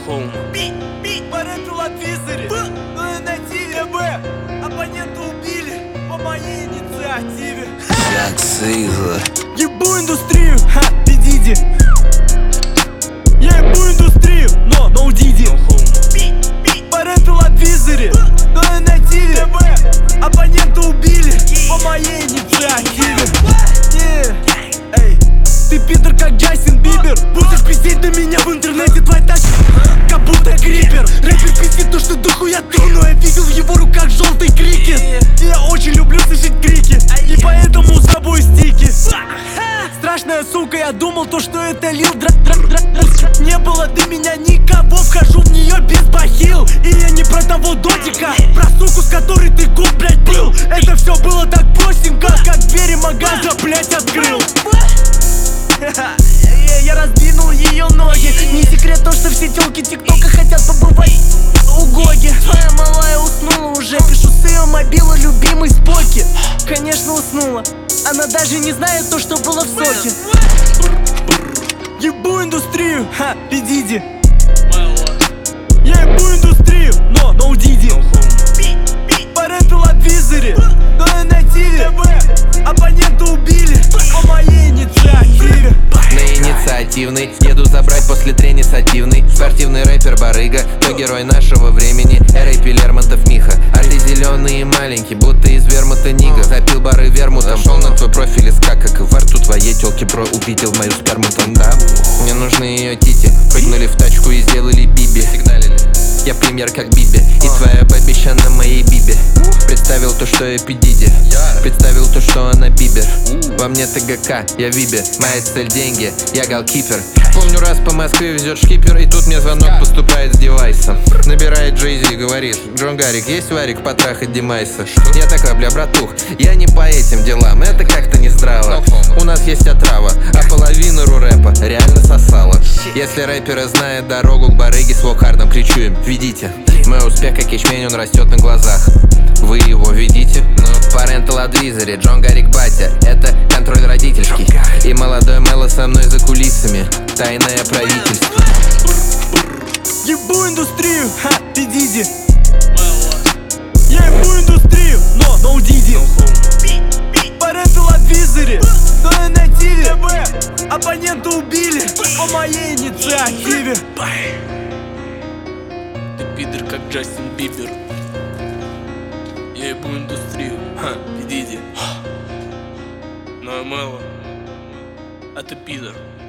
home. Парентал адвизоре, но и на ТВ. Оппонента убили по моей инициативе. Ебу индустрию, ха, Пидиди. Я ебу индустрию, но no Diddy. Парентал адвизоре, но и на ТВ. Оппонента убили по моей инициативе. Эй, ты пидор как Джастин Бибер. Будешь пиздеть на меня в интернете, твоя тачка как будто крипер. Рэпер пиздит то, что дохуя ту, но я видел в его руках желтый крикет. И я очень люблю слышать крики, и поэтому с тобой стики. Страшная сука, я думал то, что это лил Не было до меня никого, вхожу в нее без бахил. И я не про того дотика, про суку, с которой ты год, блять, был. Это все было так простенько, как двери магаза, блять, открыл. Я раздвинул ее ноги. Не секрет то, что все телки тиктока хотят побывать у Гоги. Твоя малая уснула уже, пишу с ее мобила любимый Споки. Конечно уснула, она даже не знает то, что было в соке. Ебу индустрию, ха, Пидиди. Я ебу индустрию, но no Diddy. Парентал адвизоре, но и на ТВ. Оппонента убили по моей инициативе. На инициативный еду забрать после тренисативный. Спортивный рэпер барыга, то герой нашего времени. R.I.P. Лермонтов Миха. А ты зеленый и маленький, будто из вермута Нига. Запил бары вермутом, шел на твой профиль из как и во рту твоей телки, бро, увидел мою сперму там, да. Мне нужны ее тити, прыгнули в тачку и сделали биби. Сигналили. Я пример как Биби, и твоя бабища на моей бибе. Представил то, что я Пидиди, представил то, что она Бибер. Во мне ТГК, я Вибе, моя цель деньги, я голкипер. Помню, раз по Москве везет шкипер, и тут мне звонок поступает с девайса. Набирает Джей-Зи, говорит: Джон Гарик, есть варик потрахать Димайса? Я такой: бля, братух, я не по этим делам, это как-то не здраво. У нас есть отрава, а половину рэпа реально сосала. Если рэперы знают дорогу к барыге с локхардом, кричу им: ведите. Мой успех как ячмень, он растет на глазах. Вы его видите? Парентал адвизоре, Джон Гарик батя, это контроль родительский. И молодой Мэлло со мной за кулисами, тайное правительство. Ебу индустрию, ха, Пидиди. Я ебу индустрию, но no Diddy. Парентал адвизоре, но и на ТВ. Оппонента убили по моей инициативе. Ты пидор как Джастин Бибер. Я ебу индустрию, ха, Пидиди. Но Мэлло, а ты пидор.